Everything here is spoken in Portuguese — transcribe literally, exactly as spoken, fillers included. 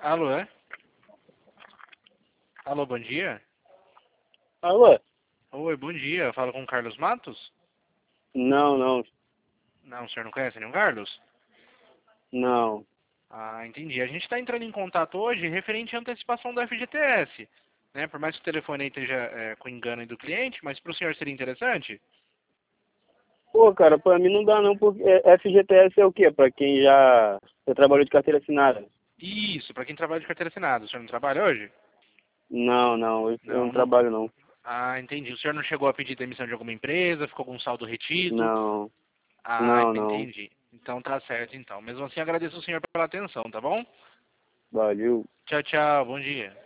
Alô, é? Alô, bom dia. Alô? Oi, bom dia. Fala com o Carlos Matos? Não, não, Não, o senhor não conhece nenhum Carlos? não. Ah, entendi. A gente está entrando em contato hoje referente à antecipação do F G T S. Né? Por mais que o telefone aí esteja é, com engano aí do cliente, mas para o senhor seria interessante? Pô, cara, pra mim não dá não, porque é, F G T S é o quê? Pra quem já, já trabalhou de carteira assinada? Isso, para quem trabalha de carteira assinada. O senhor não trabalha hoje? Não, não, eu, eu não Não, não. trabalho não. Ah, entendi. O senhor não chegou a pedir demissão de alguma empresa? Ficou com um saldo retido? Não, Ah, não, não. entendi. Então tá certo, então. Mesmo assim, agradeço o senhor pela atenção, tá bom? Valeu. Tchau, tchau. Bom dia.